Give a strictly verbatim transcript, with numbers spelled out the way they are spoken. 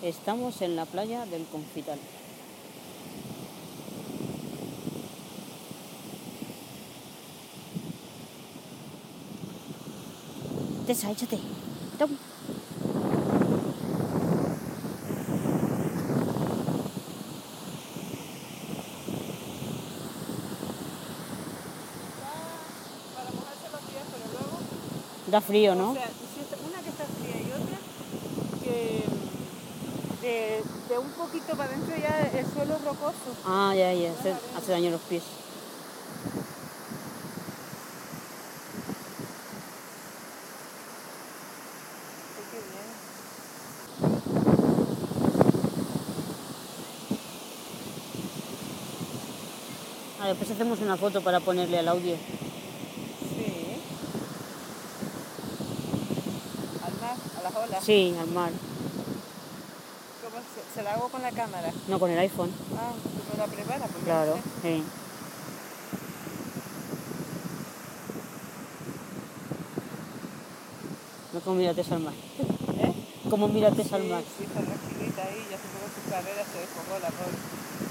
Estamos en la playa del Confital. Tessa, échate. Tom. Para mojarse los pies, pero luego... Da frío, ¿no? O sea, si está- una que está fría y otra que de, de un poquito para adentro ya el suelo es rocoso. Ah, ya, ya. Hace, hace daño a los pies. Sí, qué bien. Ah, después hacemos una foto para ponerle al audio. Sí. Al mar, a las olas. Sí, al mar. ¿Cómo se, se la hago con la cámara? No, con el iPhone. Ah, tú me la preparas. Porque Claro, no sé. sí. No como mirates al mar. ¿Eh? Como mirates Sí, al mar. sí, está tranquilita ahí, ya se fue con sus carreras, se desfogó la pobre.